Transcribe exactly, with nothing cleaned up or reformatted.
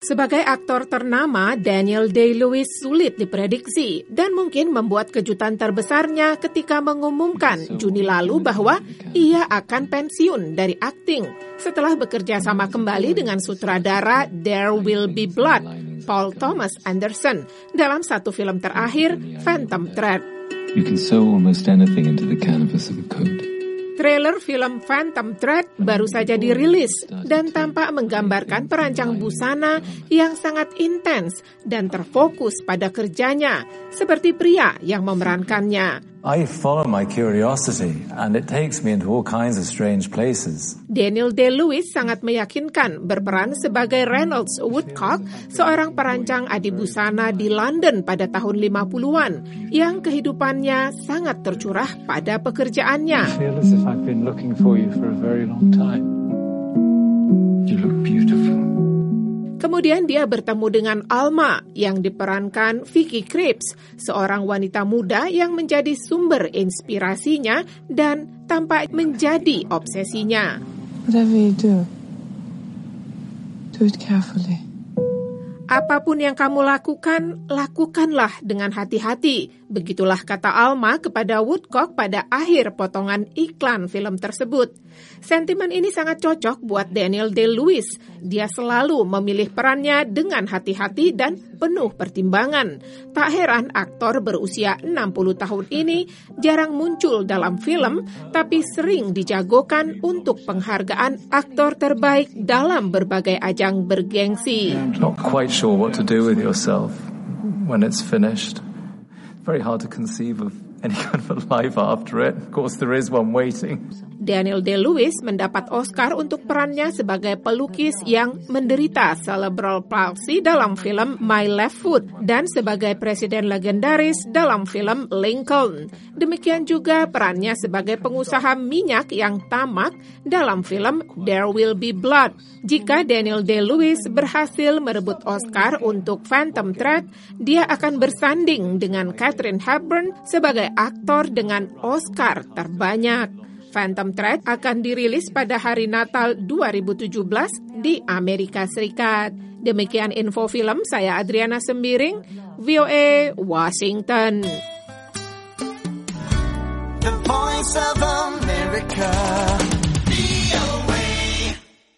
Sebagai aktor ternama, Daniel Day-Lewis sulit diprediksi dan mungkin membuat kejutan terbesarnya ketika mengumumkan Juni lalu bahwa ia akan pensiun dari akting setelah bekerja sama kembali dengan sutradara There Will Be Blood, Paul Thomas Anderson, dalam satu film terakhir, Phantom Thread. You can sew almost anything into the canvas of a coat. Trailer film Phantom Thread baru saja dirilis dan tampak menggambarkan perancang busana yang sangat intens dan terfokus pada kerjanya, seperti pria yang memerankannya. I follow my curiosity and it takes me into all kinds of strange places. Daniel Day-Lewis sangat meyakinkan berperan sebagai Reynolds Woodcock, seorang perancang adibusana di London pada tahun lima puluhan yang kehidupannya sangat tercurah pada pekerjaannya. I feel as if I've been looking for you for a very long time. You look beautiful. Kemudian dia bertemu dengan Alma yang diperankan Vicky Krieps, seorang wanita muda yang menjadi sumber inspirasinya dan tampak menjadi obsesinya. Whatever you do, do it carefully. Apapun yang kamu lakukan, lakukanlah dengan hati-hati. Begitulah kata Alma kepada Woodcock pada akhir potongan iklan film tersebut. Sentimen ini sangat cocok buat Daniel Day-Lewis. Dia selalu memilih perannya dengan hati-hati dan penuh pertimbangan. Tak heran aktor berusia enam puluh tahun ini jarang muncul dalam film, tapi sering dijagokan untuk penghargaan aktor terbaik dalam berbagai ajang bergengsi. Not quite sure what to do with yourself when it's finished. Very hard to conceive of any kind of a life after it. Of course, there is one waiting. Daniel Day-Lewis mendapat Oscar untuk perannya sebagai pelukis yang menderita cerebral palsy dalam film My Left Foot dan sebagai presiden legendaris dalam film Lincoln. Demikian juga perannya sebagai pengusaha minyak yang tamak dalam film There Will Be Blood. Jika Daniel Day-Lewis berhasil merebut Oscar untuk Phantom Thread, dia akan bersanding dengan Katharine Hepburn sebagai aktor dengan Oscar terbanyak. Phantom Thread akan dirilis pada hari Natal dua ribu tujuh belas di Amerika Serikat. Demikian info film, saya Adriana Sembiring, V O A Washington. The Voice of America, V O A.